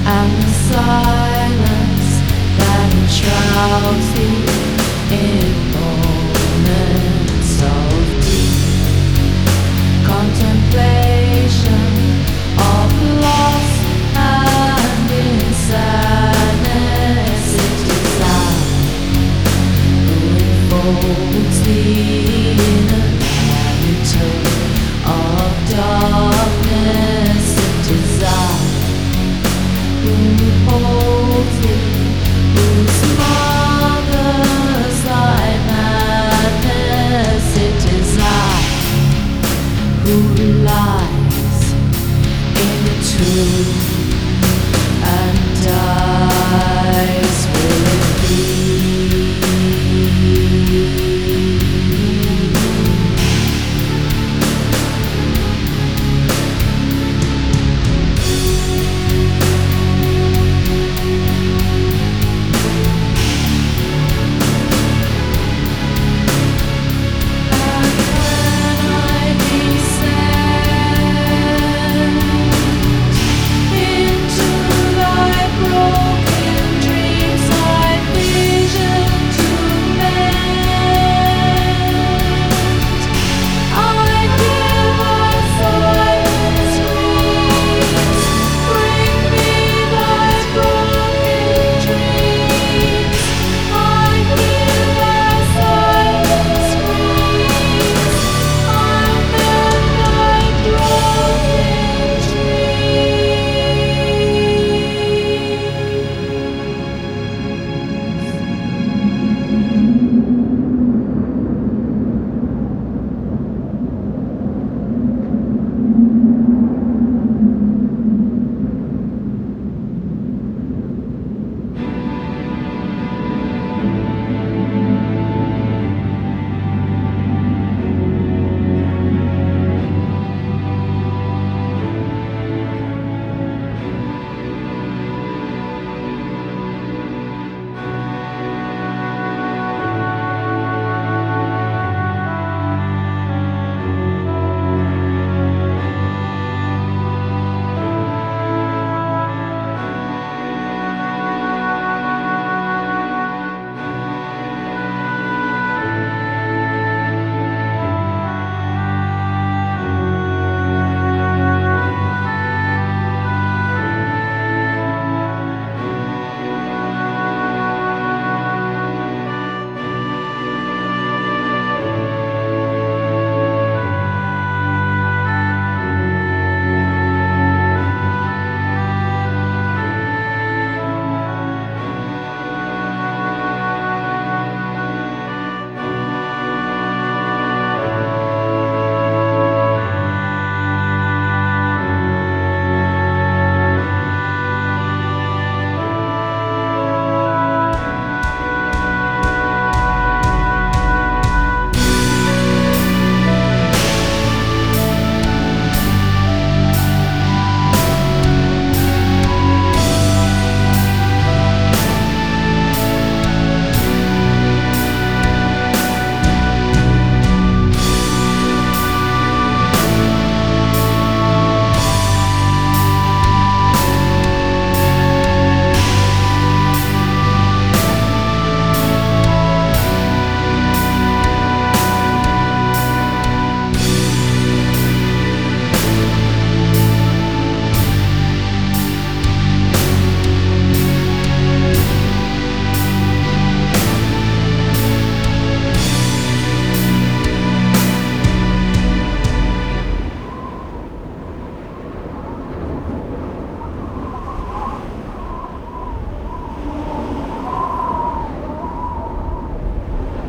and the silence that enshrouds thee in moments of deep contemplation of loss, and in sadness it is thou who enfolds thee in a mantle of darkness. It is thou who holds thee, whose mother's thy madness. It is thou who lies in the tomb and dies.